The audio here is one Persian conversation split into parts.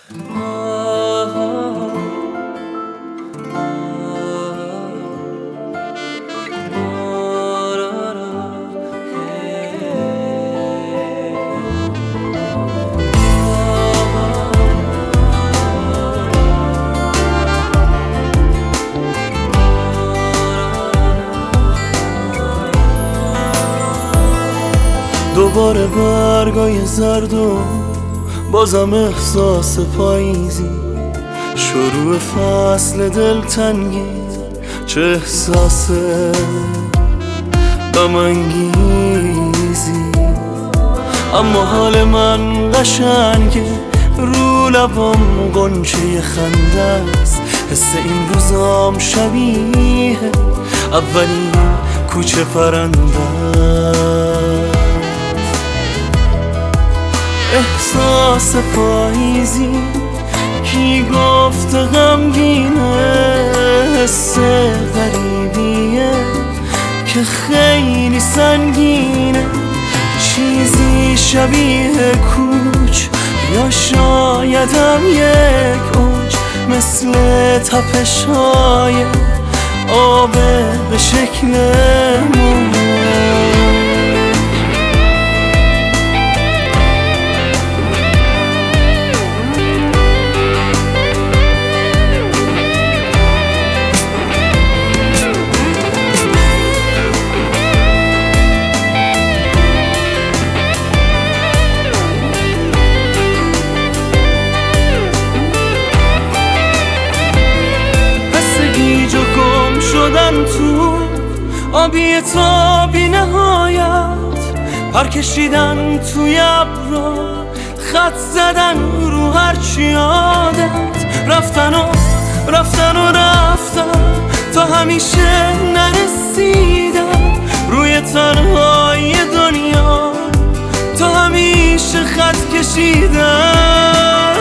دوباره برگای زرد و بازم احساس پاییزی، شروع فصل دلتنگی، چه احساس غم‌انگیزی. اما حال من قشنگه، رو لبام غنچه خنده است، حس این روزام شبیه اولین کوچه پرنده. احساس پاییزی کی گفت غمگینه، حس غریبیه که خیلی سنگینه، چیزی شبیه کوچ یا شایدم یک اوج، مثل تپش‌های آب به شکل موج. تو آبی تا بی نهایت، پر کشیدن توی ابرا، خط زدن رو هرچی عادت، رفتن تا همیشه نرسیدن، روی تنهای دنیا تا همیشه خط کشیدن.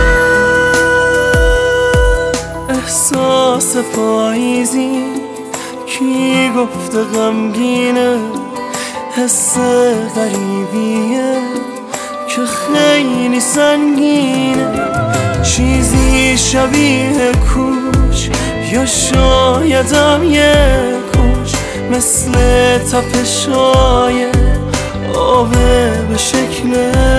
احساس پاییزی کی گفته غمگینه، حس غریبیه که خیلی سنگینه، چیزی شبیه کوچ یا شایدم یک اوج، مثل تپش‌های آب به شکل